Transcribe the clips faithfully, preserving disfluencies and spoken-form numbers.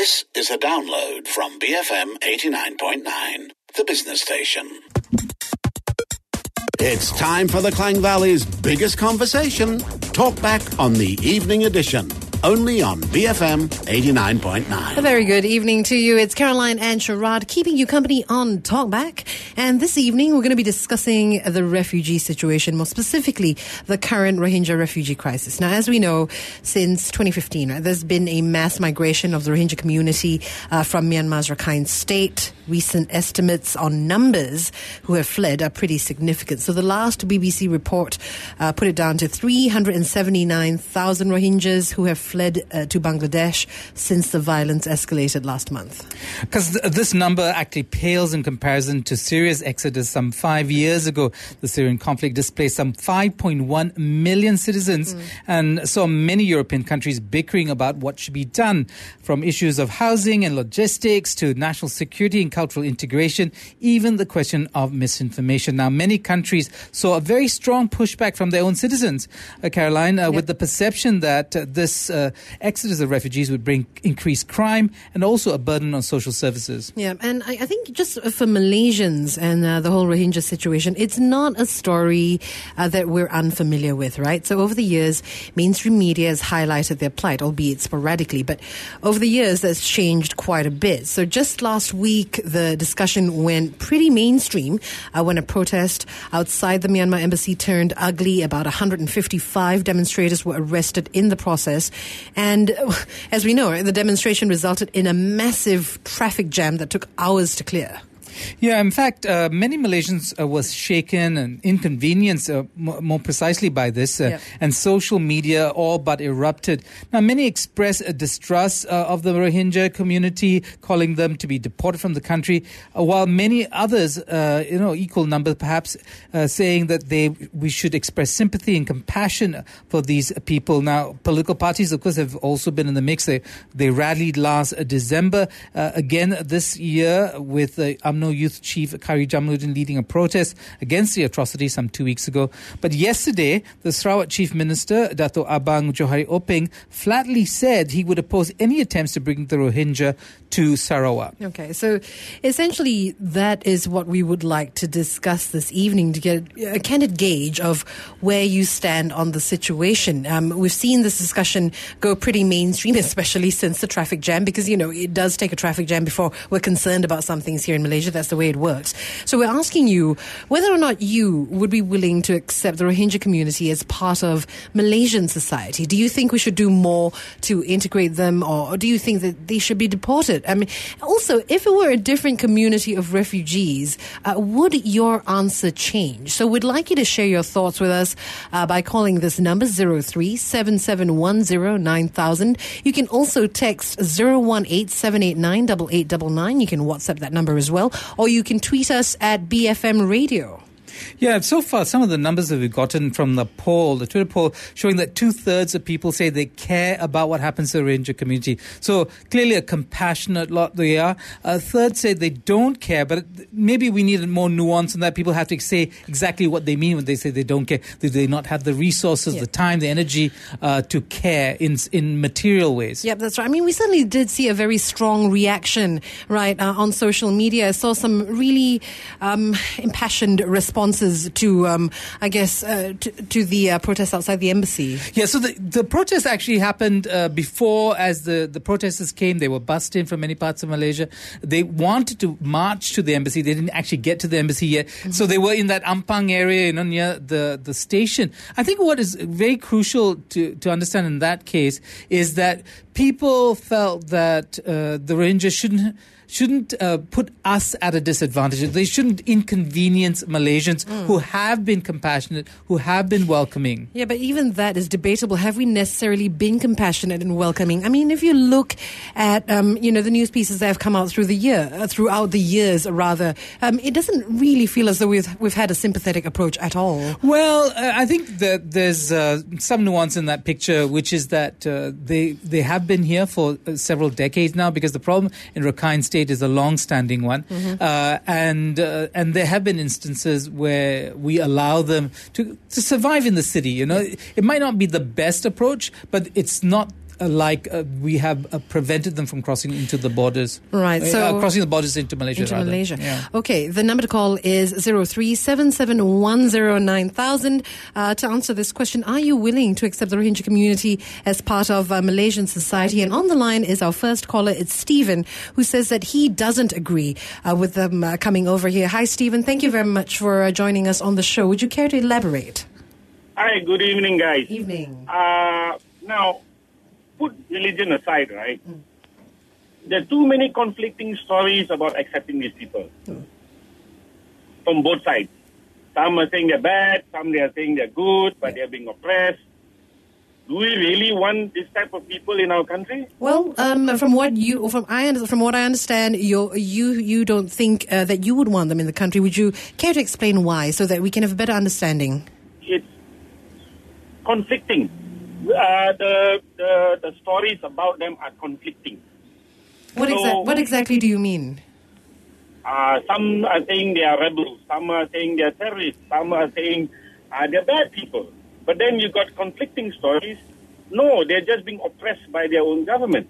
This is a download from B F M eighty-nine point nine, the business station. It's time for the Klang Valley's biggest conversation. Talk back on the evening edition. Only on B F M eighty-nine point nine. A very good evening to you. It's Caroline and Sharad keeping you company on Talkback. And this evening, we're going to be discussing the refugee situation, more specifically, the current Rohingya refugee crisis. Now, as we know, since twenty fifteen, right, there's been a mass migration of the Rohingya community uh, from Myanmar's Rakhine State. Recent estimates on numbers who have fled are pretty significant. So the last B B C report uh, put it down to three hundred seventy-nine thousand Rohingyas who have fled uh, to Bangladesh since the violence escalated last month. Because th- this number actually pales in comparison to Syria's exodus some five years ago. The Syrian conflict displaced some five point one million citizens mm. and saw many European countries bickering about what should be done, from issues of housing and logistics to national security and cultural integration, even the question of misinformation. Now, many countries saw a very strong pushback from their own citizens, uh, Caroline, uh, yep. with the perception that uh, this uh, exodus of refugees would bring increased crime and also a burden on social services. Yeah, and I, I think just for Malaysians and uh, the whole Rohingya situation, it's not a story uh, that we're unfamiliar with, right? So over the years, mainstream media has highlighted their plight, albeit sporadically, but over the years, that's changed quite a bit. So just last week, the discussion went pretty mainstream uh, when a protest outside the Myanmar embassy turned ugly. About one hundred fifty-five demonstrators were arrested in the process. And uh, as we know, the demonstration resulted in a massive traffic jam that took hours to clear. Yeah, in fact, uh, many Malaysians uh, were shaken and inconvenienced uh, m- more precisely by this, uh, yep. and social media all but erupted. Now, many expressed a distrust uh, of the Rohingya community, calling them to be deported from the country, uh, while many others, uh, you know, equal number perhaps, uh, saying that they we should express sympathy and compassion for these people. Now, political parties, of course, have also been in the mix. They, they rallied last uh, December, uh, again this year with the uh, U M N O Youth Chief Khairy Jamaluddin leading a protest against the atrocity some two weeks ago. But yesterday, the Sarawak Chief Minister, Dato' Abang Johari Openg, flatly said he would oppose any attempts to bring the Rohingya to Sarawak. Okay, so essentially that is what we would like to discuss this evening, to get a candid gauge of where you stand on the situation. Um, we've seen this discussion go pretty mainstream, especially since the traffic jam, because, you know, it does take a traffic jam before we're concerned about some things here in Malaysia. That's the way it works. So we're asking you whether or not you would be willing to accept the Rohingya community as part of Malaysian society. Do you think we should do more to integrate them, or do you think that they should be deported? I mean, also, if it were a different community of refugees, uh, would your answer change? So we'd like you to share your thoughts with us uh, by calling this number zero three seven seven one zero nine thousand. You can also text zero one eight seven eight nine eight eight nine nine. You can WhatsApp that number as well. Or you can tweet us at B F M Radio. Yeah, so far, some of the numbers that we've gotten from the poll, the Twitter poll, showing that two-thirds of people say they care about what happens to the Rohingya community. So clearly a compassionate lot they are. A third say they don't care, but maybe we need more nuance in that. People have to say exactly what they mean when they say they don't care. Do they not have the resources, yeah. the time, the energy uh, to care in in material ways? Yep, that's right. I mean, we certainly did see a very strong reaction, right, uh, on social media. I saw some really um, impassioned responses to, um, I guess, uh, to, to the uh, protests outside the embassy. Yeah, so the, the protest actually happened uh, before, as the, the protesters came. They were bussed in from many parts of Malaysia. They wanted to march to the embassy. They didn't actually get to the embassy yet. Mm-hmm. So they were in that Ampang area, you know, near the, the station. I think what is very crucial to, to understand in that case is that people felt that uh, the Rohingya shouldn't shouldn't uh, put us at a disadvantage. They shouldn't inconvenience Malaysians mm. who have been compassionate, who have been welcoming. Yeah, but even that is debatable. Have we necessarily been compassionate and welcoming? I mean, if you look at, um, you know, the news pieces that have come out through the year, uh, throughout the years, rather, um, it doesn't really feel as though we've, we've had a sympathetic approach at all. Well, uh, I think that there's uh, some nuance in that picture, which is that uh, they they have been here for uh, several decades now, because the problem in Rakhine State is a long-standing one, mm-hmm. uh, and uh, and there have been instances where we allow them to to survive in the city. You know, it, it might not be the best approach, but it's not uh, like uh, we have uh, prevented them from crossing into the borders. Right. Uh, So uh, crossing the borders into Malaysia. Into rather. Malaysia. Yeah. Okay. The number to call is zero three seven seven one zero nine thousand. Uh, to answer this question, are you willing to accept the Rohingya community as part of uh, Malaysian society? And on the line is our first caller. It's Stephen, who says that he doesn't agree uh, with them uh, coming over here. Hi, Stephen. Thank you very much for uh, joining us on the show. Would you care to elaborate? Hi, good evening, guys. Evening. Uh, now, put religion aside, right? Mm. There are too many conflicting stories about accepting these people mm. from both sides. Some are saying they're bad, some they are saying they're good, but yeah. they're being oppressed. Do we really want this type of people in our country? Well, um, from what you, from I, from what I understand, you you you don't think uh, that you would want them in the country. Would you care to explain why, so that we can have a better understanding? It's conflicting. Uh, the, the the stories about them are conflicting. What so, exa- What exactly do you mean? Uh, some are saying they are rebels. Some are saying they are terrorists. Some are saying uh, they're bad people. But then you got conflicting stories. No, they're just being oppressed by their own government.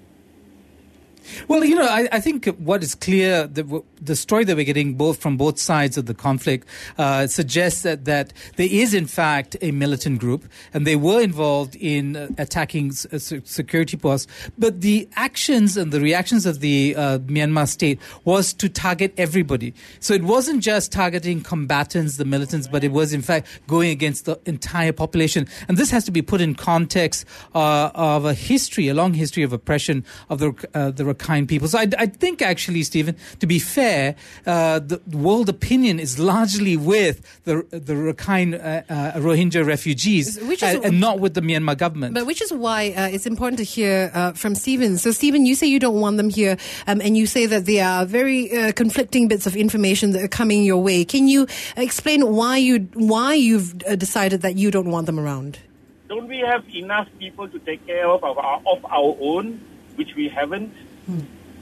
Well, you know, I, I think what is clear, the, the story that we're getting both from both sides of the conflict uh, suggests that, that there is, in fact, a militant group, and they were involved in uh, attacking s- uh, security posts. But the actions and the reactions of the uh, Myanmar state was to target everybody. So it wasn't just targeting combatants, the militants, but it was, in fact, going against the entire population. And this has to be put in context uh, of a history, a long history of oppression of the uh, the Rakhine people. So I, I think actually, Stephen, to be fair, uh, the world opinion is largely with the the Rakhine uh, uh, Rohingya refugees which is, and, and not with the Myanmar government. But which is why uh, it's important to hear uh, from Stephen. So Stephen, you say you don't want them here, um, and you say that there are very uh, conflicting bits of information that are coming your way. Can you explain why you why you've uh, decided that you don't want them around? Don't we have enough people to take care of of our, of our own, which we haven't? Hmm.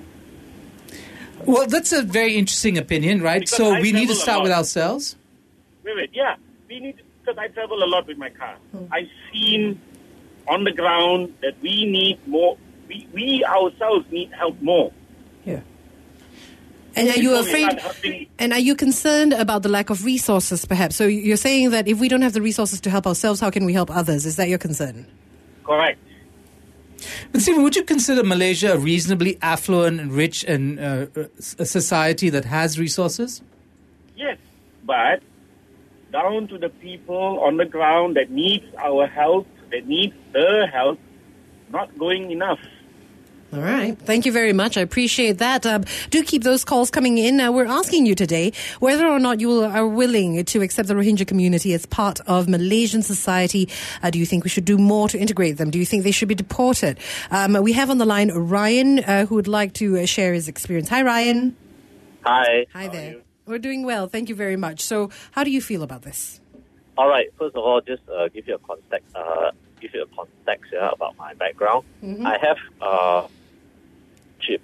Well, that's a very interesting opinion, right? Because so I we need to travel a start lot. with ourselves. Wait, wait, yeah. We need, because I travel a lot with my car. Hmm. I've seen on the ground that we need more, we, we ourselves need help more. Yeah. And are you afraid, and are you concerned about the lack of resources, perhaps? So you're saying that if we don't have the resources to help ourselves, how can we help others? Is that your concern? Correct. But Stephen, would you consider Malaysia a reasonably affluent and rich and uh, a society that has resources? Yes, but down to the people on the ground that needs our help, that needs the help, not going enough. All right. Thank you very much. I appreciate that. Um, do keep those calls coming in. Uh, we're asking you today whether or not you are willing to accept the Rohingya community as part of Malaysian society. Uh, do you think we should do more to integrate them? Do you think they should be deported? Um, we have on the line Ryan, uh, who would like to uh, share his experience. Hi, Ryan. Hi. Hi there. We're doing well. Thank you very much. So how do you feel about this? All right. First of all, just uh, give you a context, uh, give you a context yeah, about my background. Mm-hmm. I have... Uh, Chip.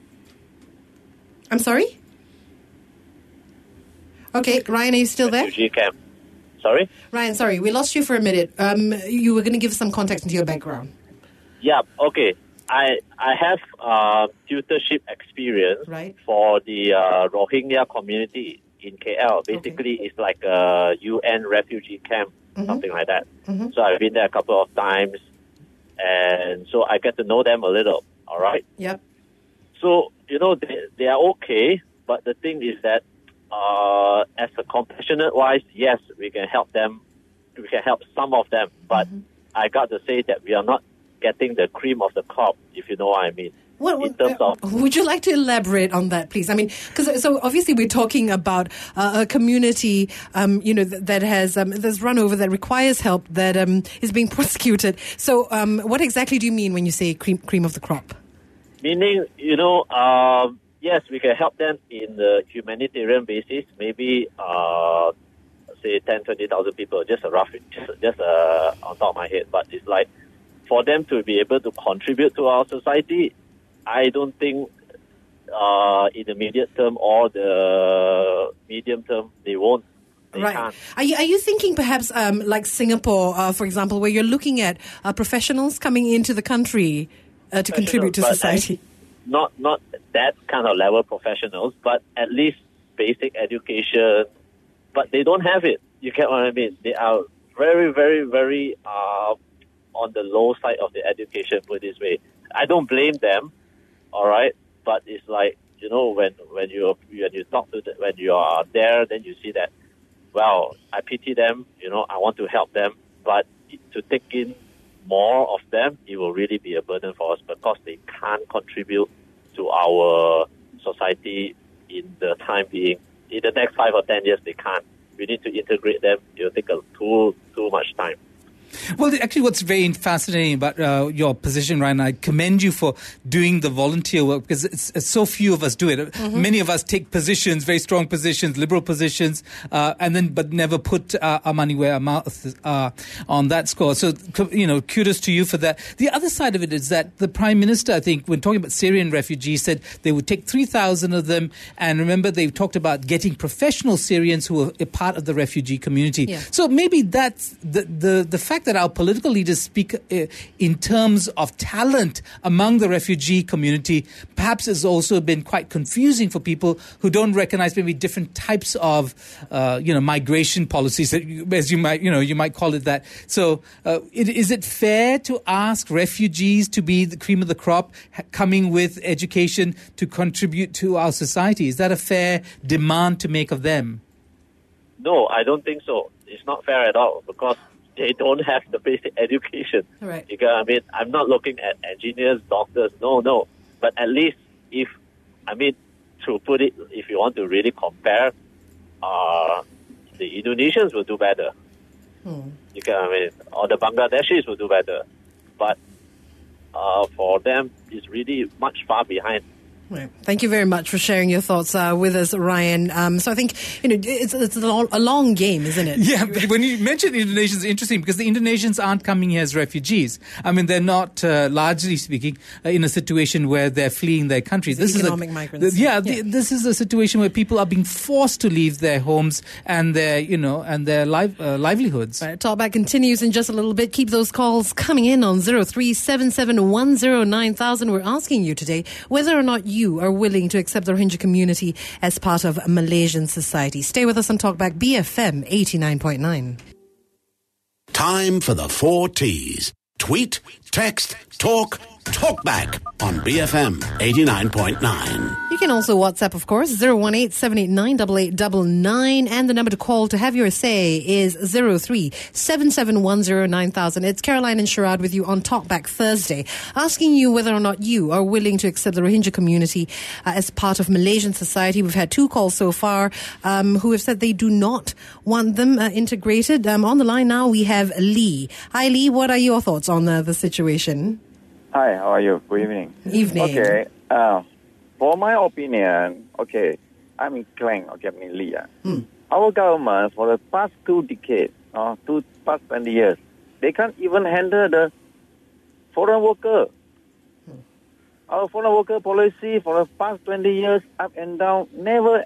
I'm sorry? Okay, Ryan, are you still there? Refugee camp. Sorry? Ryan, sorry, we lost you for a minute. Um, you were going to give some context into your background. Yeah, okay. I I have uh, tutorship experience right. for the uh, Rohingya community in K L. Basically, okay. It's like a U N refugee camp, mm-hmm. something like that. Mm-hmm. So I've been there a couple of times, and so I get to know them a little, all right? Yep. So, you know, they, they are okay, but the thing is that uh, as a compassionate wise, yes, we can help them. We can help some of them, but mm-hmm. I got to say that we are not getting the cream of the crop, if you know what I mean. What, in terms uh, of, would you like to elaborate on that, please? I mean, because so obviously we're talking about uh, a community, um, you know, th- that has um, that's run over, that requires help, that um, is being prosecuted. So, um, what exactly do you mean when you say cream cream of the crop? Meaning, you know, um, yes, we can help them in the humanitarian basis, maybe, uh, say, ten, twenty thousand people, just a rough, just, just uh, on top of my head. But it's like, for them to be able to contribute to our society, I don't think uh, in the immediate term or the medium term, they won't. They right. can't. Are you, are you thinking perhaps um, like Singapore, uh, for example, where you're looking at uh, professionals coming into the country uh, to contribute to But society? Not not that kind of level professionals, but at least basic education. But they don't have it. You get what I mean? They are very, very, very uh, on the low side of the education, put it this way. I don't blame them, all right? But it's like, you know, when, when you when you talk to the, when you are there, then you see that, well, I pity them, you know, I want to help them, but to take in more of them, it will really be a burden for us because they can't contribute to our society in the time being. In the next five or ten years, they can't. We need to integrate them. It will take a too, too much time. Well, actually, what's very fascinating about uh, your position, Ryan, I commend you for doing the volunteer work because it's, it's so few of us do it. Mm-hmm. Many of us take positions, very strong positions, liberal positions, uh, and then but never put uh, our money where our mouth uh, on that score. So, you know, kudos to you for that. The other side of it is that the Prime Minister, I think, when talking about Syrian refugees, said they would take three thousand of them. And remember, they talked about getting professional Syrians who are a part of the refugee community. Yeah. So maybe that's the, the, the fact that our political leaders speak uh, in terms of talent among the refugee community perhaps has also been quite confusing for people who don't recognize maybe different types of uh, you know migration policies that you, as you might you know you might call it that. So uh, it, is it fair to ask refugees to be the cream of the crop coming with education to contribute to our society? Is that a fair demand to make of them? No, I don't think so. It's not fair at all because they don't have the basic education. Right. You get what I mean? I'm not looking at engineers, doctors. No, no. But at least if, I mean, to put it, if you want to really compare, uh, the Indonesians will do better. Hmm. You get what I mean? Or the Bangladeshis will do better. But uh, for them, it's really much far behind. Right. Thank you very much for sharing your thoughts uh, with us, Ryan. Um, so I think you know it's, it's a, long, a long game, isn't it? Yeah, but when you mentioned Indonesians, it's interesting because the Indonesians aren't coming here as refugees. I mean, they're not, uh, largely speaking, uh, in a situation where they're fleeing their country. This economic is a, migrants. The, yeah, yeah. The, this is a situation where people are being forced to leave their homes and their, you know, and their live, uh, livelihoods. Right, Talkback continues in just a little bit. Keep those calls coming in on zero three seven seven one zero nine thousand. We're asking you today whether or not you are willing to accept the Rohingya community as part of Malaysian society. Stay with us on Talkback B F M eighty-nine point nine. Time for the four T's. Tweet, text, talk, Talkback on B F M eighty-nine point nine. You can also WhatsApp, of course, zero one eight seven eight nine eight eight nine nine. And the number to call to have your say is zero three seven seven one zero nine thousand. It's Caroline and Sharad with you on Talkback Thursday, asking you whether or not you are willing to accept the Rohingya community uh, as part of Malaysian society. We've had two calls so far um, who have said they do not want them uh, integrated. Um, on the line now, we have Lee. Hi, Lee. What are your thoughts on uh, the situation? Hi, how are you? Good evening. Evening. Okay, uh, for my opinion, okay, I'm in Klang, okay, I'm in Lee. Hmm. Our government, for the past two decades, uh, two past twenty years, they can't even handle the foreign worker. Hmm. Our foreign worker policy for the past twenty years, up and down, never,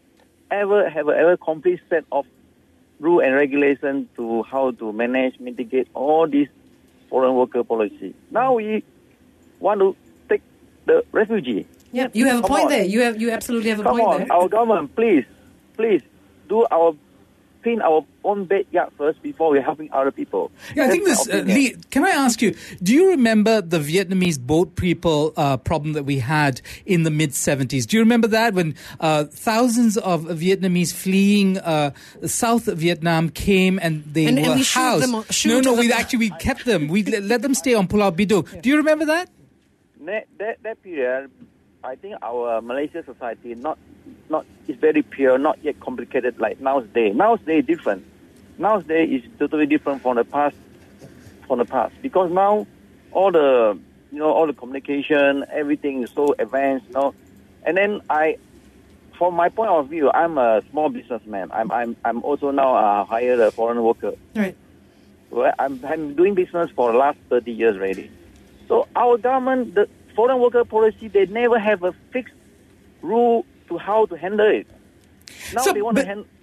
ever have a ever complete set of rule and regulation to how to manage, mitigate all these foreign worker policy. Now we want to take the refugee. Yeah, you have a Come point on. there. You have you absolutely have a Come point on, there. our government, please, please do our clean our own backyard first before we're helping other people. Yeah, I think That's this, my uh, opinion. Lee, can I ask you, do you remember the Vietnamese boat people uh, problem that we had in the mid-seventies? Do you remember that when uh, thousands of Vietnamese fleeing uh, South Vietnam came and they And- were and we shoot housed? them on- shoot no, no, them- we actually we kept them. We let, let them stay on Pulau Bidung. Do you remember that? That, that, that period, I think our Malaysia society not not is very pure, not yet complicated like nowadays. Nowadays different. Nowadays is totally different from the past. From the past, because now all the you know all the communication, everything is so advanced, you know. And then I, from my point of view, I'm a small businessman. I'm I'm I'm also now uh, hired a foreign worker. Right. Well, I'm I'm doing business for the last thirty years already. So our government, the foreign worker policy, they never have a fixed rule to how to handle it. Now So, they want but- to handle.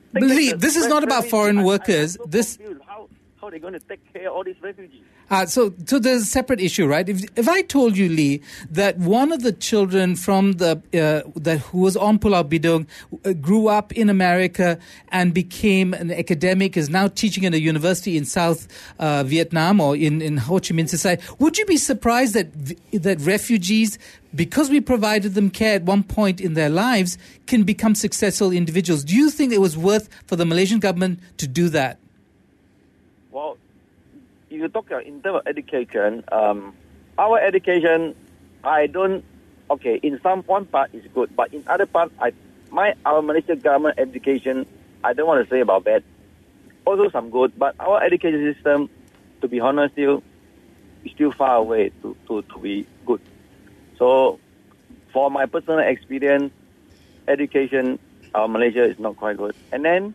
Lee, this is not about foreign workers. I, I'm so this. confused. How how are they going to take care of all these refugees? Uh, so, so there's a separate issue, right? If if I told you, Lee, that one of the children from the uh, that who was on Pulau Bidung uh, grew up in America and became an academic, is now teaching at a university in South uh, Vietnam or in, in Ho Chi Minh Society, would you be surprised that that refugees, because we provided them care at one point in their lives, can become successful individuals? Do you think it was worth for the Malaysian government to do that? Well, if you talk in terms of education, um, our education, I don't, okay, in some one part is good, but in other part, I, my our Malaysian government education, I don't want to say about that. Also some good, but our education system, to be honest, still is still far away to, to, to be good. So, for my personal experience, education, our Malaysia is not quite good. And then,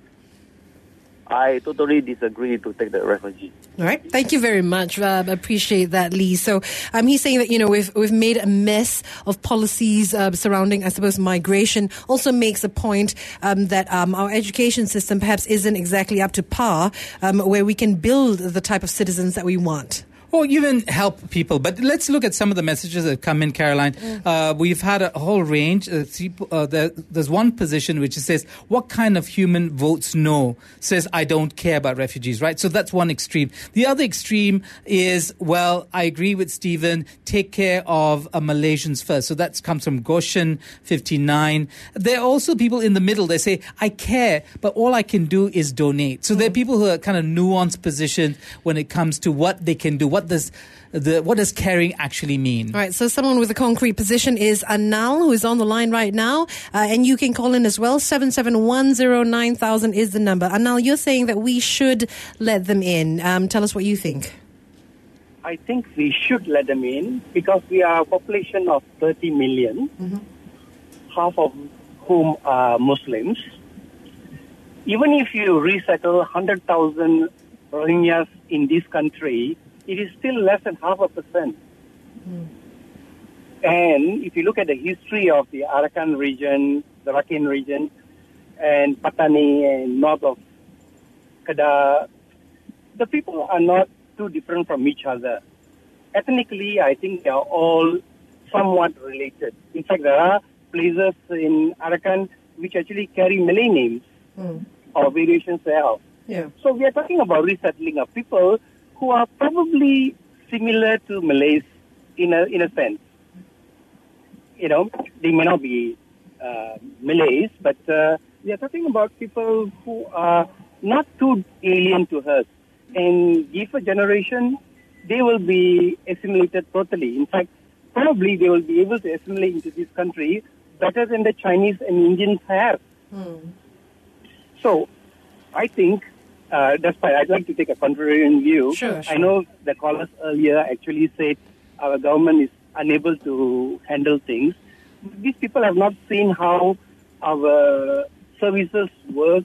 I totally disagree to take the refugee. All right. Thank you very much. Uh, I appreciate that, Lee. So um, he's saying that, you know, we've, we've made a mess of policies uh, surrounding, I suppose, migration. Also makes a point um, that um, our education system perhaps isn't exactly up to par um, where we can build the type of citizens that we want. Or even help people. But let's look at some of the messages that come in, Caroline. Mm. Uh, we've had a whole range. Uh, uh, there, there's one position which says, what kind of human votes no? Says, I don't care about refugees, right? So that's one extreme. The other extreme is, well, I agree with Stephen, take care of uh, Malaysians first. So that comes from Goshen fifty-nine. There are also people in the middle. They say, I care, but all I can do is donate. So mm. there are people who are kind of nuanced positions when it comes to what they can do. What does the what does caring actually mean? All right, so someone with a concrete position is Anal, who is on the line right now, uh, and you can call in as well. seven seven one zero nine thousand is the number. Anal, you're saying that we should let them in. Um, tell us what you think. I think we should let them in because we are a population of thirty million, mm-hmm. half of whom are Muslims. Even if you resettle one hundred thousand Rohingyas in this country, it is still less than half a percent. Mm. And if you look at the history of the Arakan region, the Rakhine region, and Patani and north of Kedah, the people are not too different from each other. Ethnically, I think they are all somewhat related. In fact, there are places in Arakan which actually carry Malay names mm. or variations thereof. Yeah. So we are talking about resettling of people who are probably similar to Malays in a in a sense. You know, they may not be uh, Malays, but uh, we are talking about people who are not too alien to us. And give a generation, they will be assimilated totally. In fact, probably they will be able to assimilate into this country better than the Chinese and Indians have. Hmm. So, I think, uh, despite I'd like to take a contrarian view. Sure, sure. I know the callers earlier actually said our government is unable to handle things. These people have not seen how our services work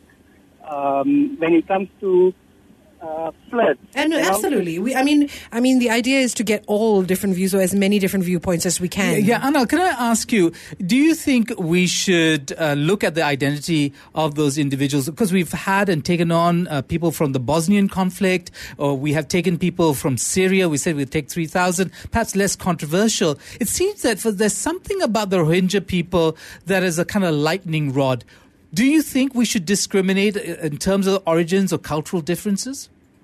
um, when it comes to Uh, floods. And absolutely, we. I mean, I mean, the idea is to get all different views or as many different viewpoints as we can. Yeah, yeah, Anal, can I ask you? Do you think we should uh, look at the identity of those individuals? Because we've had and taken on uh, people from the Bosnian conflict, or we have taken people from Syria. We said we'd take three thousand. Perhaps less controversial. It seems that for, there's something about the Rohingya people that is a kind of lightning rod. Do you think we should discriminate in terms of origins or cultural differences?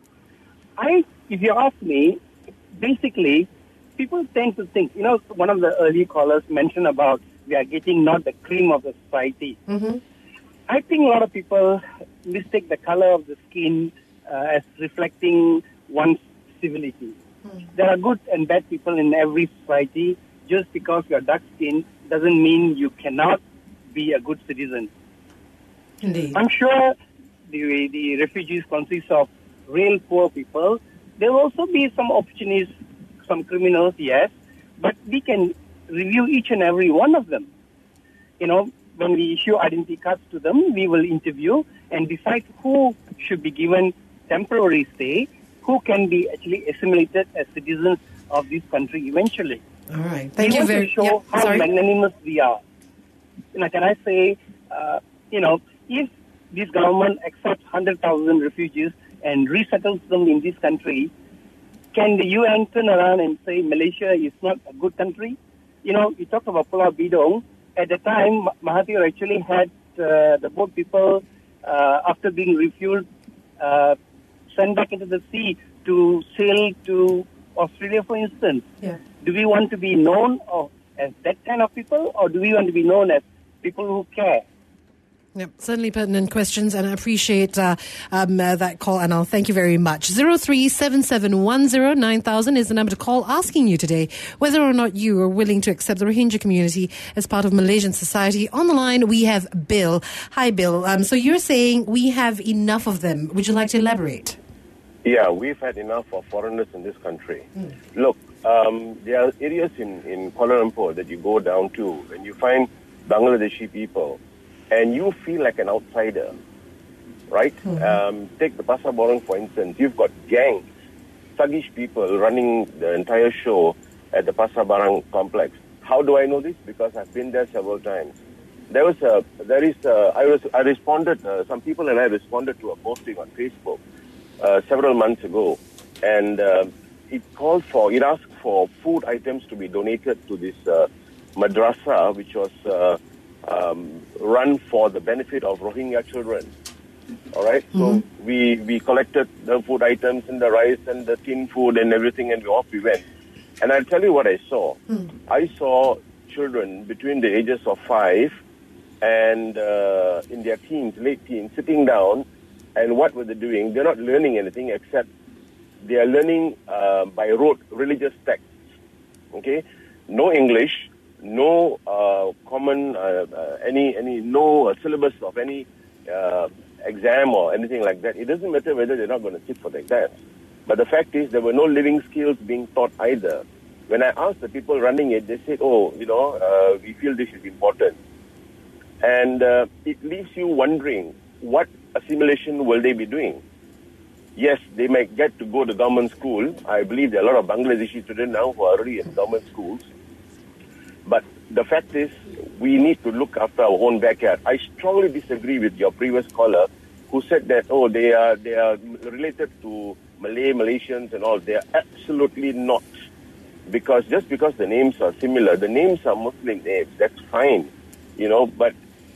I, if you ask me, basically, people tend to think, you know, one of the early callers mentioned about we are getting not the cream of the society. Mm-hmm. I think a lot of people mistake the color of the skin uh, as reflecting one's civility. Mm. There are good and bad people in every society. Just because you are dark skinned doesn't mean you cannot be a good citizen. Indeed. I'm sure the, the refugees consist of real poor people. There will also be some opportunists, some criminals, yes, but we can review each and every one of them. You know, when we issue identity cards to them, we will interview and decide who should be given temporary stay, who can be actually assimilated as citizens of this country eventually. All right. Thank we you want very to show yeah, how sorry. magnanimous we are. You know, can I say, uh, you know, if this government accepts one hundred thousand refugees and resettles them in this country, can the U N turn around and say Malaysia is not a good country? You know, you talk about Pulau Bidong. At the time, Mahathir actually had uh, the boat people, uh, after being refueled, uh, sent back into the sea to sail to Australia, for instance. Yeah. Do we want to be known of, as that kind of people, or do we want to be known as people who care? Yep, certainly pertinent questions, and I appreciate uh, um, uh, that call, and I'll thank you very much. zero three seven seven one zero nine thousand is the number to call, asking you today whether or not you are willing to accept the Rohingya community as part of Malaysian society. On the line, we have Bill. Hi, Bill. Um, so you're saying we have enough of them. Would you like to elaborate? Yeah, we've had enough of foreigners in this country. Mm. Look, um, there are areas in, in Kuala Lumpur that you go down to and you find Bangladeshi people, and you feel like an outsider, right? Mm-hmm. Um, take the Pasar Borong, for instance. You've got gangs, thuggish people running the entire show at the Pasar Borong complex. How do I know this? Because I've been there several times. There was a, there is a, I was, I responded, uh, some people and I responded to a posting on Facebook uh, several months ago, and uh, it called for, it asked for food items to be donated to this uh, madrasa, which was uh, Um, run for the benefit of Rohingya children. All right, mm-hmm. so we we collected the food items and the rice and the tin food and everything, and we off we went. And I'll tell you what I saw. Mm. I saw children between the ages of five and uh, in their teens, late teens, sitting down, and what were they doing? They're not learning anything except they are learning uh, by rote religious texts. Okay, no English. No uh, common, uh, uh, any, any, no uh, syllabus of any uh, exam or anything like that. It doesn't matter whether they're not going to sit for the exams. But the fact is, there were no living skills being taught either. When I asked the people running it, they said, oh, you know, uh, we feel this is important. And uh, it leaves you wondering, what assimilation will they be doing? Yes, they might get to go to government school. I believe there are a lot of Bangladeshi students now who are already in government schools. But the fact is, we need to look after our own backyard. I strongly disagree with your previous caller who said that, oh, they are they are related to Malay, Malaysians and all. They are absolutely not. Because just because the names are similar, the names are Muslim names, that's fine, you know. But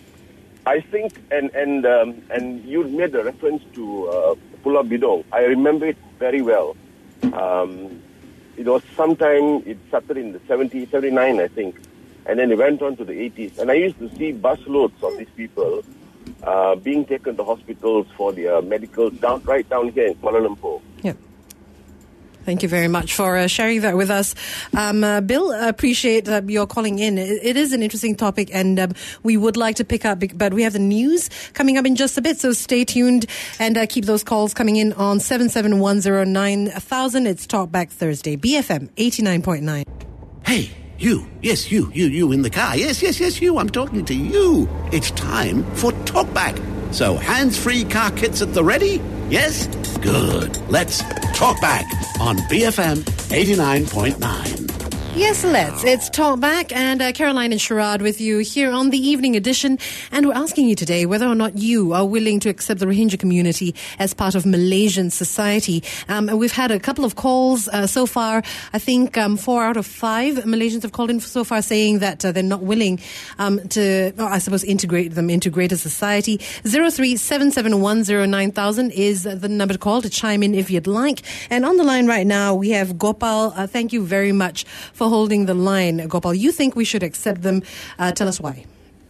I think, and and um, and you made a reference to uh, Pulau Bidong. I remember it very well. Um, It was sometime, it started in the seventies, seventy-nine, I think. And then it went on to the eighties. And I used to see busloads of these people uh, being taken to hospitals for their medical, down, right down here in Kuala Lumpur. Yeah. Thank you very much for uh, sharing that with us. Um, uh, Bill, I appreciate uh, your calling in. It, it is an interesting topic, and um, we would like to pick up, but we have the news coming up in just a bit, so stay tuned and uh, keep those calls coming in on seven seven one zero nine thousand. It's Talkback Thursday, B F M eighty-nine point nine. Hey, you. Yes, you, you, you in the car. Yes, yes, yes, you. I'm talking to you. It's time for Talkback. So hands-free car kits at the ready? Yes? Good. Let's talk back on B F M eighty-nine point nine. Yes, let's. It's Talkback, and uh, Caroline and Sharad with you here on the evening edition. And we're asking you today whether or not you are willing to accept the Rohingya community as part of Malaysian society. Um, and we've had a couple of calls uh, so far. I think um, four out of five Malaysians have called in so far saying that uh, they're not willing um, to, well, I suppose, integrate them into greater society. zero three seven seven one zero nine thousand is the number to call to chime in if you'd like. And on the line right now, we have Gopal. Uh, thank you very much for holding the line, Gopal. You think we should accept them. Uh, tell us why.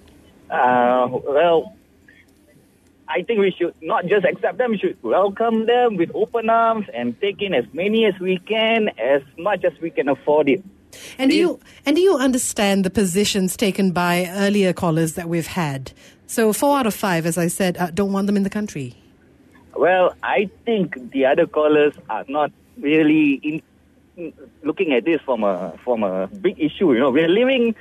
Uh, well, I think we should not just accept them, we should welcome them with open arms and take in as many as we can, as much as we can afford it. And do you and do you understand the positions taken by earlier callers that we've had? So four out of five, as I said, uh, don't want them in the country. Well, I think the other callers are not really in looking at this from a from a big issue. You know, we're living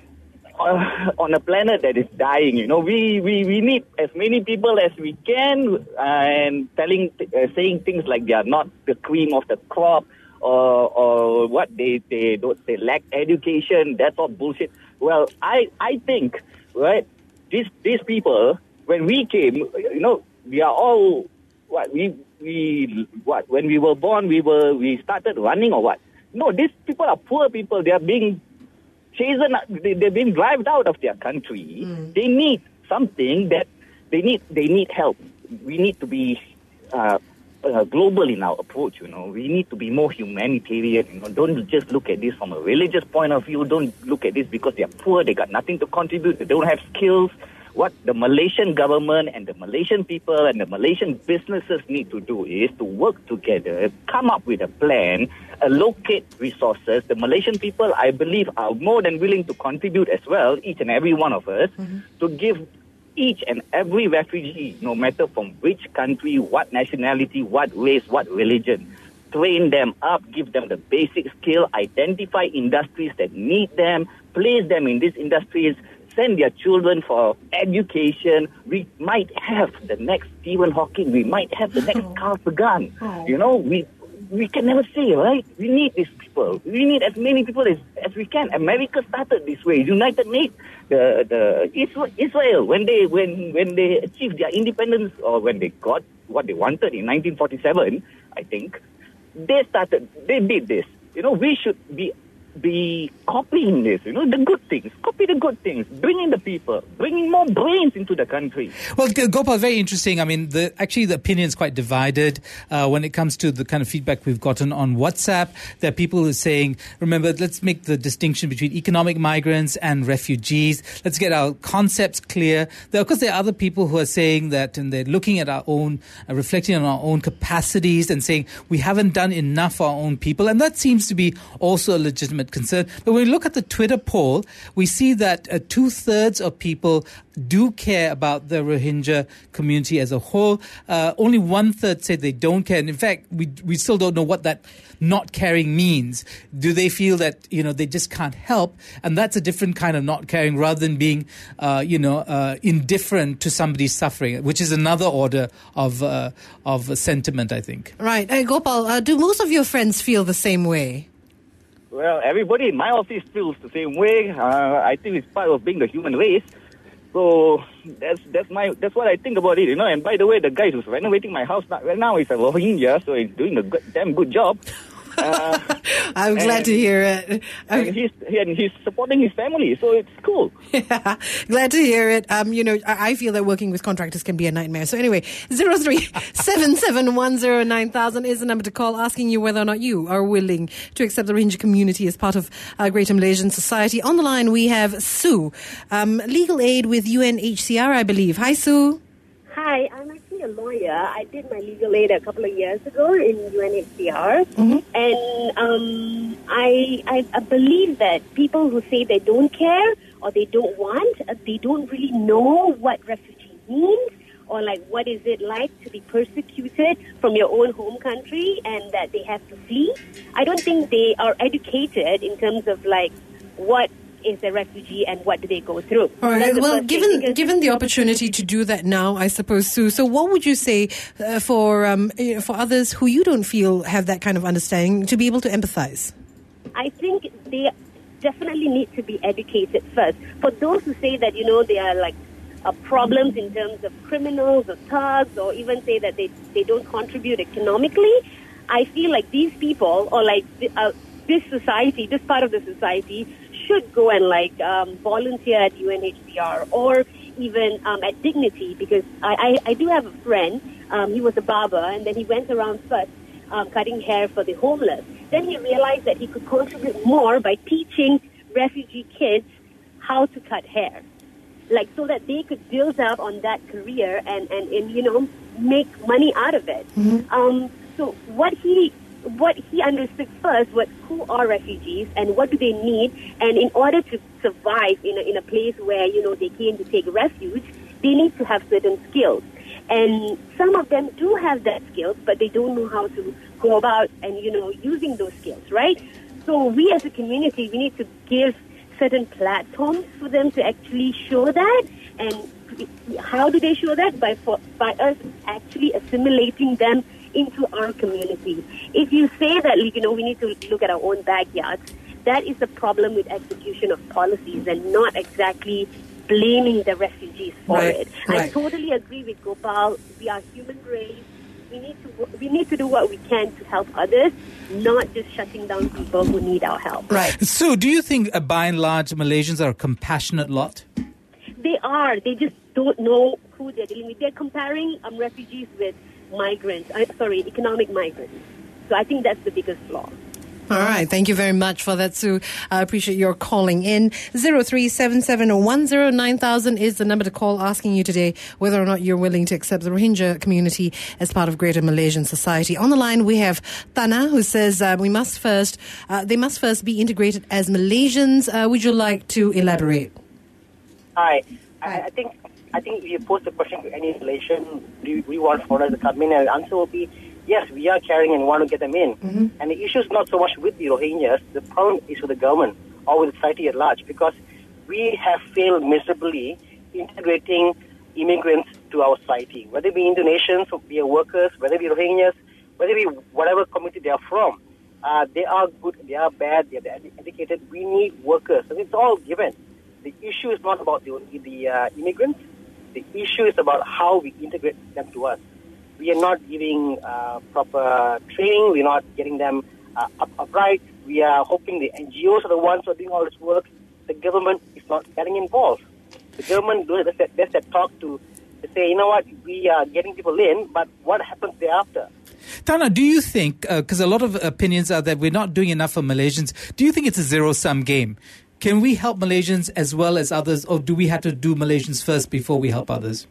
uh, on a planet that is dying. You know, we, we, we need as many people as we can, uh, and telling uh, saying things like they are not the cream of the crop, or or what they they don't they lack education. That's all bullshit. Well, I I think right these these people when we came, you know, we are all what we we what when we were born, we were we started running or what? No, these people are poor people. They are being chastened. They, they're being driven out of their country. Mm. They need something that they need. They need help. We need to be uh, uh, global in our approach. You know, we need to be more humanitarian. You know, don't just look at this from a religious point of view. Don't look at this because they are poor. They got nothing to contribute. They don't have skills. What the Malaysian government and the Malaysian people and the Malaysian businesses need to do is to work together, come up with a plan, allocate resources. The Malaysian people, I believe, are more than willing to contribute as well, each and every one of us, mm-hmm. to give each and every refugee, no matter from which country, what nationality, what race, what religion, train them up, give them the basic skill, identify industries that need them, place them in these industries, send their children for education. We might have the next Stephen Hawking. We might have the next Carl Sagan. Oh. You know, we we can never say, right? We need these people. We need as many people as, as we can. America started this way. United Nations, the the Israel, when they when when they achieved their independence or when they got what they wanted in nineteen forty-seven, I think they started. They did this. You know, we should be. be copying this, you know, the good things. Copy the good things. Bring in the people. Bringing more brains into the country. Well, Gopal, very interesting. I mean, the actually the opinion is quite divided uh, when it comes to the kind of feedback we've gotten on WhatsApp. There are people who are saying, remember, let's make the distinction between economic migrants and refugees. Let's get our concepts clear. There, of course, there are other people who are saying that, and they're looking at our own, uh, reflecting on our own capacities and saying we haven't done enough for our own people. And that seems to be also a legitimate concern. But when we look at the Twitter poll, we see that uh, two-thirds of people do care about the Rohingya community as a whole. Uh, only one-third say they don't care. And in fact, we we still don't know what that not caring means. Do they feel that, you know, they just can't help? And that's a different kind of not caring rather than being, uh, you know, uh, indifferent to somebody's suffering, which is another order of uh, of sentiment, I think. Right. Hey, Gopal, uh, do most of your friends feel the same way? Well, everybody in my office feels the same way. Uh, I think it's part of being the human race. So that's that's my that's what I think about it, you know. And by the way, the guy who's renovating my house right now is a Rohingya, so he's doing a good, damn good job. Uh, I'm glad to hear it. And he's, and he's supporting his family, so it's cool. Yeah, glad to hear it. Um, you know, I, I feel that working with contractors can be a nightmare. So anyway, zero three seven seven one zero nine thousand is the number to call, asking you whether or not you are willing to accept the Rohingya community as part of our Greater Malaysian society. On the line, we have Sue, um, legal aid with U N H C R, I believe. Hi, Sue. Hi, I'm actually a lawyer. I did my legal aid a couple of years ago in U N H C R, mm-hmm. and um, I, I I believe that people who say they don't care or they don't want, uh, they don't really know what refugee means, or like what is it like to be persecuted from your own home country and that they have to flee. I don't think they are educated in terms of like what is a refugee and what do they go through. All right. Well, given given the opportunity to do that now, I suppose, Sue, so what would you say uh, for um, you know, for others who you don't feel have that kind of understanding to be able to empathize? I think they definitely need to be educated first. For those who say that, you know, they are like uh, problems in terms of criminals or thugs, or even say that they, they don't contribute economically, I feel like these people, or like uh, this society, this part of the society, should go and like um, volunteer at U N H C R or even um, at Dignity, because I, I, I do have a friend, um, he was a barber, and then he went around first um, cutting hair for the homeless. Then he realized that he could contribute more by teaching refugee kids how to cut hair, like so that they could build up on that career and, and, and you know, make money out of it. Mm-hmm. Um, so what he what he understood first was who are refugees and what do they need, and in order to survive in a, in a place where, you know, they came to take refuge, they need to have certain skills. And some of them do have that skills, but they don't know how to go about and, you know, using those skills, right? So we as a community, we need to give certain platforms for them to actually show that. And how do they show that? By, for, by us actually assimilating them into our community. If you say that, you know, we need to look at our own backyards, that is the problem with execution of policies and not exactly blaming the refugees for Right, it. right. I totally agree with Gopal. We are human race. We need to we need to do what we can to help others, not just shutting down people who need our help. Right. So, do you think, uh, by and large, Malaysians are a compassionate lot? They are. They just don't know who they're dealing with. They're comparing um, refugees with migrants. Uh, sorry, economic migrants. So I think that's the biggest flaw. All right. Thank you very much for that, Sue. I appreciate your calling in. zero three seven seven one zero nine thousand is the number to call, asking you today whether or not you're willing to accept the Rohingya community as part of Greater Malaysian society. On the line, we have Tana, who says uh, we must first, uh, they must first be integrated as Malaysians. Uh, would you like to elaborate? Hi. I, I think I think if you pose the question to any Malaysian, do we want foreigners to come in? And the answer will be, yes, we are caring and want to get them in. Mm-hmm. And the issue is not so much with the Rohingyas. The problem is with the government or with society at large, because we have failed miserably integrating immigrants to our society. Whether it be Indonesians, or be workers, whether it be Rohingyas, whether it be whatever community they are from, uh, they are good, they are bad, they are educated. We need workers, and it's all given. The issue is not about the, the uh, immigrants. The issue is about how we integrate them to us. We are not giving uh, proper training. We're not getting them uh, up, upright. We are hoping the N G Os are the ones who are doing all this work. The government is not getting involved. The government does that, does that talk to, to say, you know what, we are getting people in, but what happens thereafter? Tana, do you think, because uh, a lot of opinions are that we're not doing enough for Malaysians, do you think it's a zero-sum game? Can we help Malaysians as well as others, or do we have to do Malaysians first before we help others?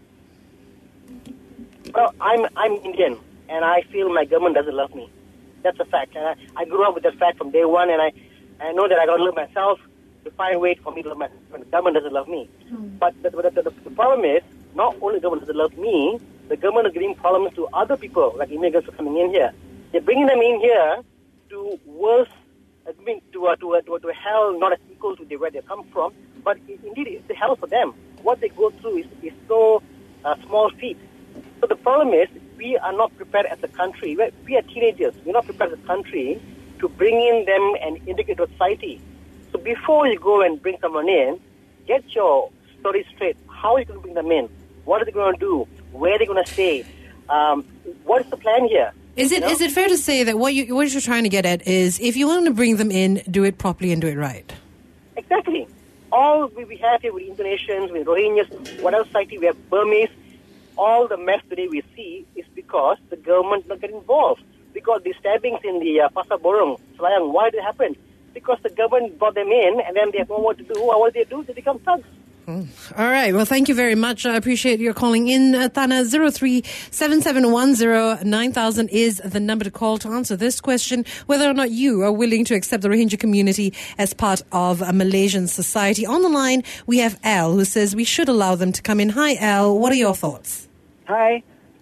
Well, I'm I'm Indian, and I feel my government doesn't love me. That's a fact. And I, I grew up with that fact from day one, and I, I know that I got to love myself to find a way for me to love myself. The government doesn't love me. Mm. But the, the, the, the problem is, not only the government doesn't love me, the government is giving problems to other people, like immigrants who are coming in here. They're bringing them in here to worse, I mean, to, uh, to, uh, to, uh, to a hell not as equal to the, where they come from, but it, indeed it's a hell for them. What they go through is, is so uh, small feat. So the problem is, we are not prepared as a country. We're, we are teenagers. We're not prepared as a country to bring in them and integrate society. So before you go and bring someone in, get your story straight. How are you going to bring them in? What are they going to do? Where are they going to stay? Um, what is the plan here? Is it you know? is it fair to say that what you what you're trying to get at is, if you want to bring them in, do it properly and do it right? Exactly. All we, we have here with Indonesians, with Rohingyas, whatever society, we have Burmese. All the mess today we see is because the government not get involved. Because the stabbings in the uh, Pasar Borong, Selayang, why did it happen? Because the government brought them in, and then they have no more to do. What do they do? They become thugs. All right. Well, thank you very much. I appreciate your calling in. Uh, Tana, zero three seven seven one zero nine thousand is the number to call to answer this question, whether or not you are willing to accept the Rohingya community as part of a Malaysian society. On the line, we have Al, who says we should allow them to come in. Hi, Al. What are your thoughts? Hi.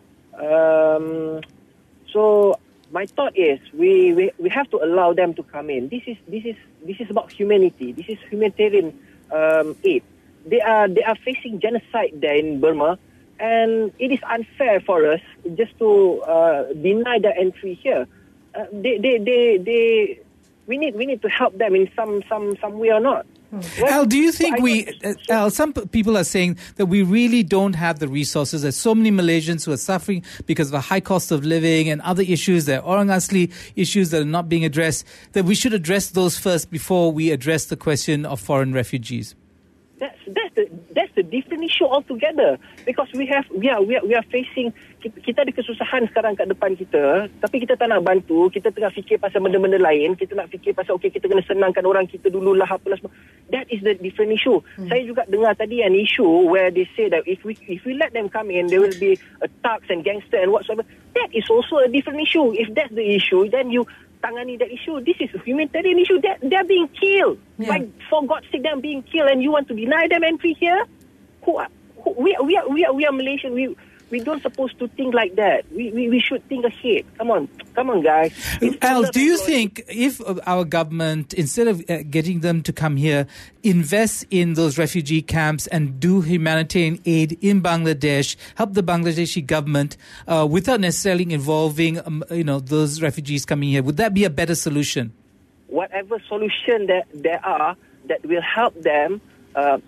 Um, so my thought is we, we, we have to allow them to come in. This is this is this is about humanity. This is humanitarian um, aid. They are they are facing genocide there in Burma, and it is unfair for us just to uh, deny their entry here. Uh, they, they they they we need we need to help them in some some some way or not. Well, Al, do you think we, uh, Al, some p- people are saying that we really don't have the resources. There's so many Malaysians who are suffering because of a high cost of living and other issues. There are Orang Asli issues that are not being addressed, that we should address those first before we address the question of foreign refugees. That's that's the that's the different issue altogether, because we have we are we are, we are facing kita, kita ada kesusahan sekarang kat depan kita, tapi kita tak nak bantu. Kita tengah fikir pasal benda-benda lain. Kita nak fikir pasal okey, kita kena senangkan orang kita dululah apalah semua. That is the different issue. Hmm. Saya juga dengar tadi an issue where they say that if we if we let them come in, there will be a thugs and gangster and whatsoever. That is also a different issue. If that's the issue, then you tangani that issue. This is a humanitarian issue. They're, they're being killed. Yeah. Like, for God's sake, they're being killed, and you want to deny them entry here? Who are, who, we, we, are, we, are, we are Malaysian. We we don't supposed to think like that. We, we we should think ahead. Come on. Come on, guys. It's Al, do you think if our government, instead of uh, getting them to come here, invest in those refugee camps and do humanitarian aid in Bangladesh, help the Bangladeshi government uh, without necessarily involving um, you know, those refugees coming here, would that be a better solution? Whatever solution that there are that will help them, uh,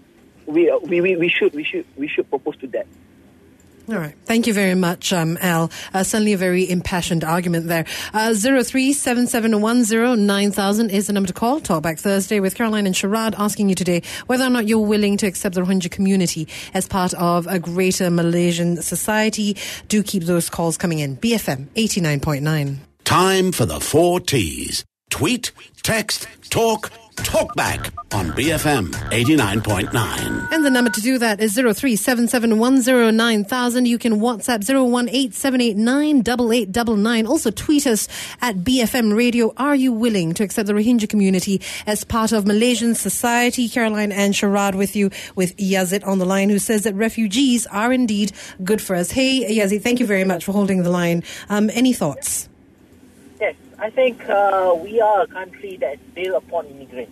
we, we we we should we should we should propose to that. All right. Thank you very much, um, Al. Uh, certainly a very impassioned argument there. Uh, zero three seven seven one zero nine thousand is the number to call. Talkback Thursday with Caroline and Sharad asking you today whether or not you're willing to accept the Rohingya community as part of a greater Malaysian society. Do keep those calls coming in. B F M eighty-nine point nine. Time for the four T's. Tweet, text, talk, talk back on B F M eighty-nine point nine. And the number to do that is zero three seven seven one zero nine thousand. You can WhatsApp zero one eight seven eight nine eight eight nine nine. Also tweet us at B F M Radio. Are you willing to accept the Rohingya community as part of Malaysian society? Caroline and Sharad with you, with Yazid on the line, who says that refugees are indeed good for us. Hey, Yazid, thank you very much for holding the line. Um, any thoughts? Yes, I think uh, we are a country that's built upon immigrants.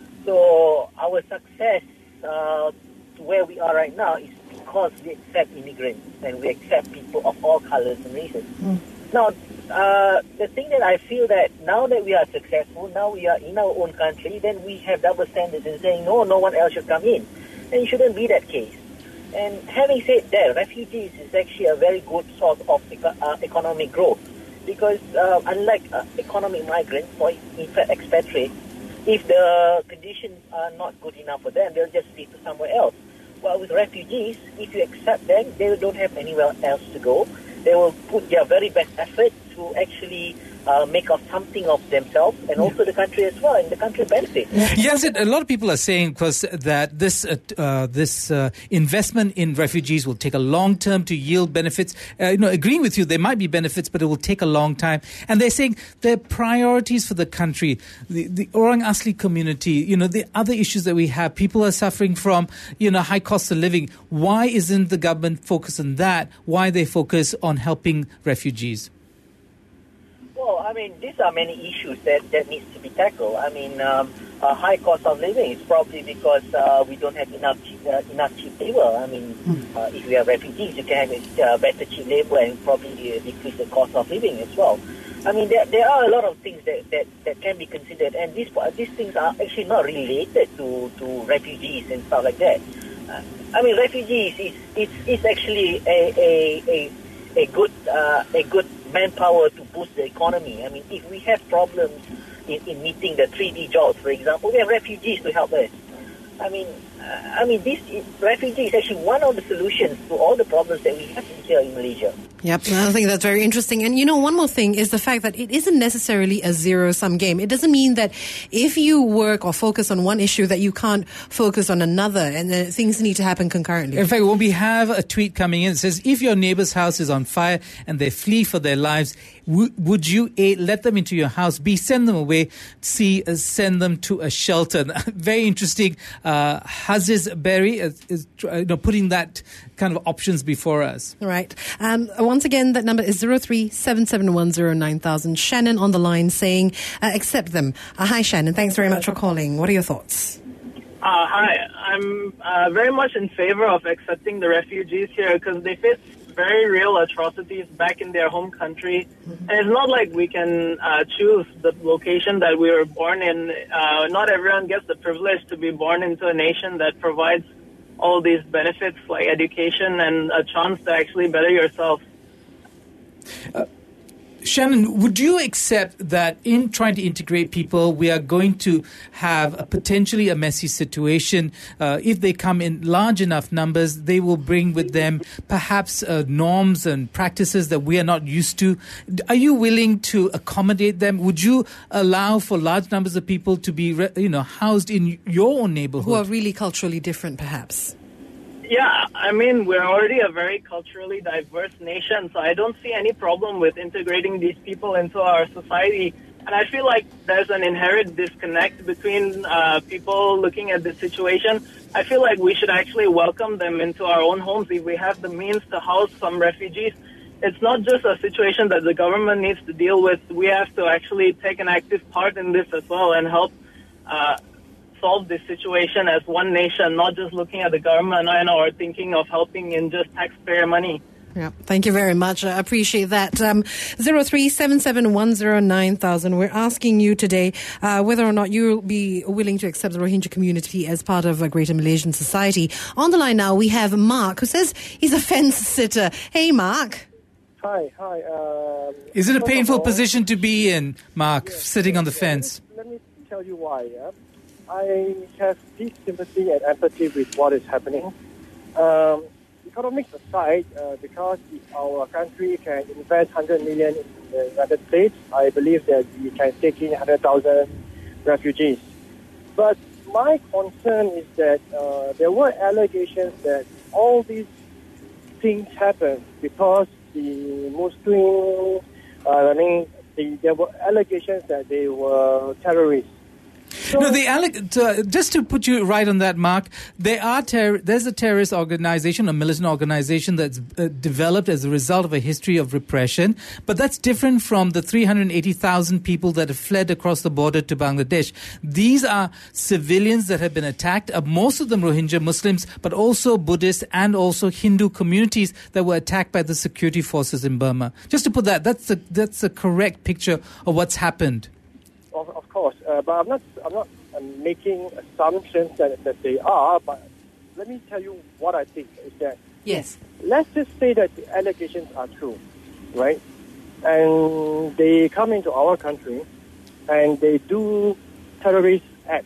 So our success uh, to where we are right now is because we accept immigrants and we accept people of all colors and races. Mm. Now, uh, the thing that I feel that now that we are successful, now we are in our own country, then we have double standards in saying, no, no one else should come in. And it shouldn't be that case. And having said that, refugees is actually a very good source of eco- uh, economic growth. Because uh, unlike uh, economic migrants or in fact expatriates, if the conditions are not good enough for them, they'll just flee to somewhere else. Well, with refugees, if you accept them, they don't have anywhere else to go. They will put their very best effort to actually uh, make up something of themselves and yeah. also the country as well, and the country benefits. Yes, it, a lot of people are saying, because that this uh, uh, this uh, investment in refugees will take a long term to yield benefits. Uh, you know, agreeing with you, there might be benefits, but it will take a long time. And they're saying their priorities for the country, the, the Orang Asli community, you know, the other issues that we have, people are suffering from, you know, high cost of living. Why isn't the government focused on that? Why they focus on helping refugees? Well, I mean, these are many issues that, that needs to be tackled. I mean, um, uh, high cost of living is probably because uh, we don't have enough cheap, uh, enough cheap labor. I mean, uh, if we have refugees, you can have uh, better cheap labor and probably uh, decrease the cost of living as well. I mean, there, there are a lot of things that, that, that can be considered, and these these things are actually not related to, to refugees and stuff like that. Uh, I mean, refugees is is, is actually a a, a, a good uh, a good manpower to boost the economy. I mean, if we have problems in, in meeting the three D jobs, for example, we have refugees to help us. I mean, uh, I mean, this is, refugee is actually one of the solutions to all the problems that we have here in Malaysia. Yep, I think that's very interesting. And you know, one more thing is the fact that it isn't necessarily a zero-sum game. It doesn't mean that if you work or focus on one issue that you can't focus on another, and that things need to happen concurrently. In fact, when we have a tweet coming in, it says, if your neighbor's house is on fire and they flee for their lives, w- would you A, let them into your house, B, send them away, C, uh, send them to a shelter? Very interesting. Uh, Haziz Berry is, is uh, you know, putting that kind of options before us. Right. Um, once again, that number is zero three seven seven one zero nine thousand. Shannon on the line saying, uh, accept them. Uh, hi, Shannon. Thanks very much for calling. What are your thoughts? Uh, hi. I'm uh, very much in favor of accepting the refugees here because they face very real atrocities back in their home country. Mm-hmm. And it's not like we can uh, choose the location that we were born in. Uh, not everyone gets the privilege to be born into a nation that provides all these benefits like education and a chance to actually better yourself. Uh, Shannon, would you accept that in trying to integrate people, we are going to have a potentially a messy situation? Uh, if they come in large enough numbers, they will bring with them perhaps uh, norms and practices that we are not used to. Are you willing to accommodate them? Would you allow for large numbers of people to be, you know, housed in your own neighborhood? Who are really culturally different, perhaps? Yeah, I mean, we're already a very culturally diverse nation, so I don't see any problem with integrating these people into our society. And I feel like there's an inherent disconnect between uh, people looking at the situation. I feel like we should actually welcome them into our own homes if we have the means to house some refugees. It's not just a situation that the government needs to deal with. We have to actually take an active part in this as well and help uh solve this situation as one nation, not just looking at the government and or thinking of helping in just taxpayer money. Yeah, thank you very much. I appreciate that. Um, zero three seven seven one zero nine thousand. We're asking you today uh, whether or not you'll be willing to accept the Rohingya community as part of a greater Malaysian society. On the line now, we have Mark, who says he's a fence sitter. Hey, Mark. Hi, hi. Um, Is it a painful all, position to be in, Mark, yes, sitting on the yes, fence? Let me, let me tell you why. Yeah? I have deep sympathy and empathy with what is happening. Um, economics aside, uh, because if our country can invest one hundred million in the United States, I believe that we can take in one hundred thousand refugees. But my concern is that uh, there were allegations that all these things happened because the Muslims, uh, I mean, the, there were allegations that they were terrorists. So, no, the alleg- uh, just to put you right on that, Mark, there are ter- there's a terrorist organization, a militant organization that's uh, developed as a result of a history of repression, but that's different from the three hundred eighty thousand people that have fled across the border to Bangladesh. These are civilians that have been attacked, uh, most of them Rohingya Muslims, but also Buddhist and also Hindu communities that were attacked by the security forces in Burma. Just to put that, that's the, that's a correct picture of what's happened. Of, of course, uh, but I'm not. I'm not uh, making assumptions that, that they are. But let me tell you what I think is that. Yes. Let's just say that the allegations are true, right? And they come into our country, and they do terrorist acts,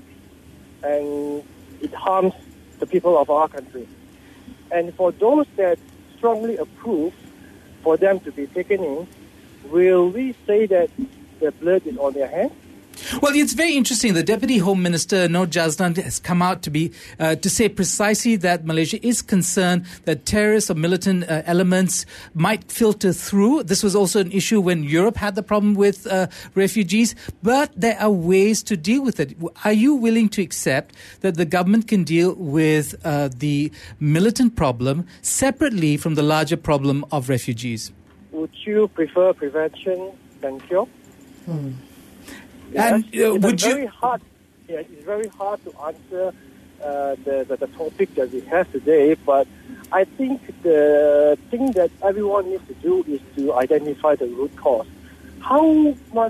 and it harms the people of our country. And for those that strongly approve, for them to be taken in, will we say that the blood is on their hands? Well, it's very interesting. The Deputy Home Minister, Noor Jazlan, has come out to be uh, to say precisely that Malaysia is concerned that terrorist or militant uh, elements might filter through. This was also an issue when Europe had the problem with uh, refugees, but there are ways to deal with it. Are you willing to accept that the government can deal with uh, the militant problem separately from the larger problem of refugees? Would you prefer prevention than cure? Hmm. Yes, And, uh, it's would you- very hard. Yeah, it's very hard to answer uh, the, the the topic that we have today. But I think the thing that everyone needs to do is to identify the root cause. How much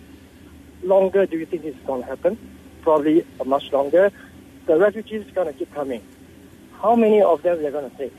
longer do you think this is going to happen? Probably much longer. The refugees are going to keep coming. How many of them we are going to take?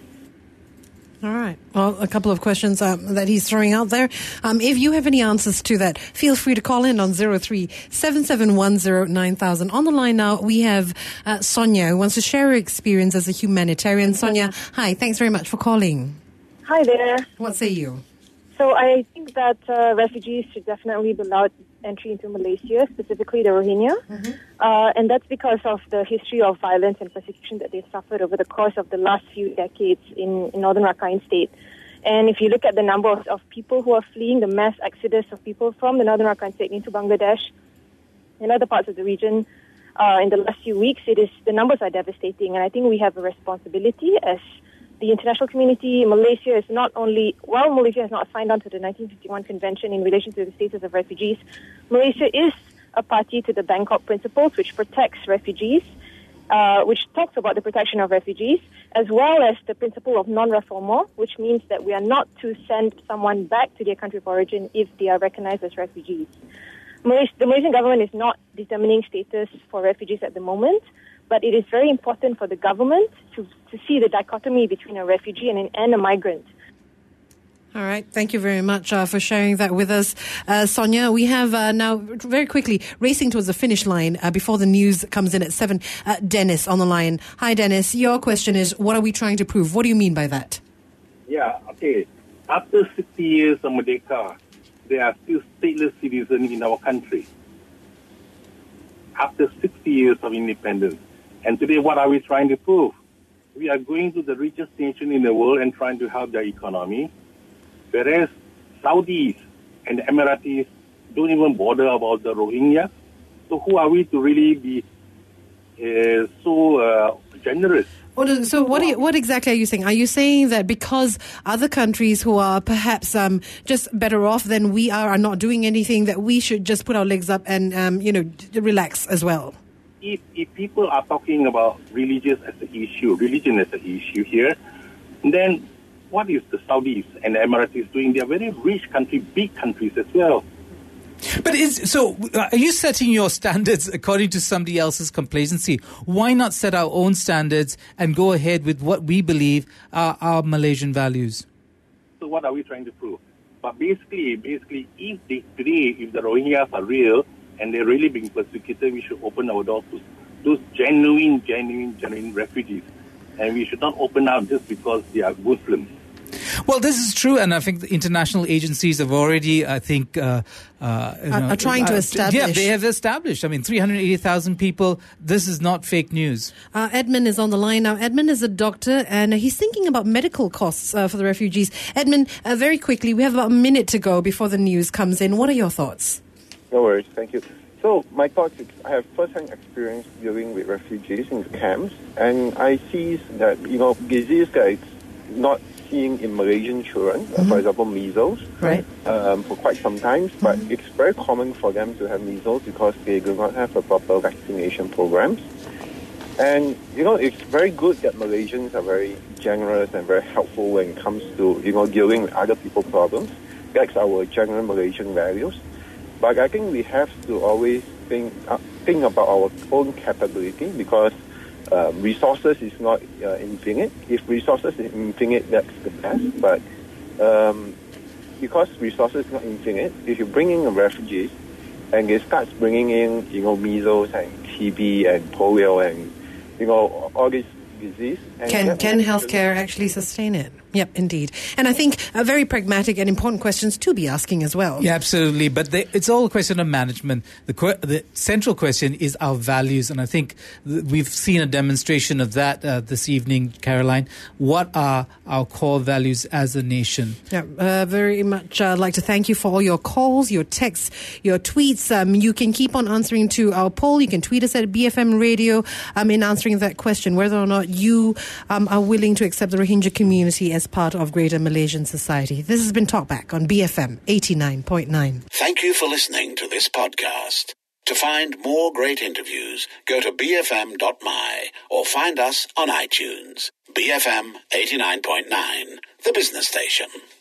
All right. Well, a couple of questions um, that he's throwing out there. Um, if you have any answers to that, feel free to call in on zero three seven seven one zero nine thousand. On the line now, we have uh, Sonia, who wants to share her experience as a humanitarian. Sonia, hi. Thanks very much for calling. Hi there. What say you? So I think that uh, refugees should definitely be allowed entry into Malaysia, specifically the Rohingya. Mm-hmm. Uh, and that's because of the history of violence and persecution that they've suffered over the course of the last few decades in, in northern Rakhine State. And if you look at the number of, of people who are fleeing, the mass exodus of people from the northern Rakhine State into Bangladesh and other parts of the region uh, in the last few weeks, it is the numbers are devastating. And I think we have a responsibility as the international community. Malaysia is not only, while Malaysia has not signed on to the nineteen fifty-one Convention in relation to the status of refugees, Malaysia is a party to the Bangkok Principles, which protects refugees, uh, which talks about the protection of refugees, as well as the principle of non-refoulement, which means that we are not to send someone back to their country of origin if they are recognized as refugees. Malaysia, the Malaysian government is not determining status for refugees at the moment, but it is very important for the government to, to see the dichotomy between a refugee and, an, and a migrant. All right. Thank you very much uh, for sharing that with us, uh, Sonia. We have uh, now, very quickly, racing towards the finish line uh, before the news comes in at seven. Uh, Dennis on the line. Hi, Dennis. Your question is, what are we trying to prove? What do you mean by that? Yeah, okay. After sixty years of Merdeka, there are still stateless citizens in our country. After sixty years of independence. And today, what are we trying to prove? We are going to the richest nation in the world and trying to help their economy, whereas Saudis and the Emiratis don't even bother about the Rohingya. So who are we to really be uh, so uh, generous? Well, so what, are you, what exactly are you saying? Are you saying that because other countries who are perhaps um, just better off than we are are not doing anything, that we should just put our legs up and, um, you know, relax as well? If, if people are talking about religious as an issue, religion as an issue here, then what is the Saudis and the Emiratis doing? They are very rich country, big countries as well. But is so? Are you setting your standards according to somebody else's complacency? Why not set our own standards and go ahead with what we believe are our Malaysian values? So what are we trying to prove? But basically, basically, if they today, if the Rohingyas are real and they're really being persecuted, we should open our doors to those genuine, genuine, genuine refugees, and we should not open up just because they are Muslims. Well, this is true, and I think the international agencies have already, I think... Uh, uh, you are, know, are trying to uh, establish... Yeah, they have established. I mean, three hundred eighty thousand people. This is not fake news. Uh, Edmund is on the line now. Edmund is a doctor, and he's thinking about medical costs uh, for the refugees. Edmund, uh, very quickly, we have about a minute to go before the news comes in. What are your thoughts? No worries, thank you. So my thoughts is I have first-hand experience dealing with refugees in camps, and I see that, you know, disease that is not seen in Malaysian children, mm-hmm. uh, for example, measles, right. um, for quite some time, but mm-hmm. it's very common for them to have measles because they do not have a proper vaccination programs. And, you know, it's very good that Malaysians are very generous and very helpful when it comes to, you know, dealing with other people's problems. That's our general Malaysian values. But I think we have to always think uh, think about our own capability because uh, resources is not uh, infinite. If resources is infinite, that's the best. But um, because resources is not infinite, if you bring in the refugees and it starts bringing in, you know, measles and T B and polio and, you know, all these disease. And can can healthcare actually sustain it? Yep, indeed. And I think uh, very pragmatic and important questions to be asking as well. Yeah, absolutely. But they, it's all a question of management. The, que- the central question is our values. And I think th- we've seen a demonstration of that uh, this evening, Caroline. What are our core values as a nation? Yeah, uh, very much uh, like to thank you for all your calls, your texts, your tweets. Um, you can keep on answering to our poll. You can tweet us at B F M Radio um, in answering that question, whether or not you um, are willing to accept the Rohingya community as part of greater Malaysian society. This has been Talkback on B F M eighty-nine point nine. Thank you for listening to this podcast. To find more great interviews, go to b f m dot m y or find us on iTunes. B F M eighty-nine point nine, the business station.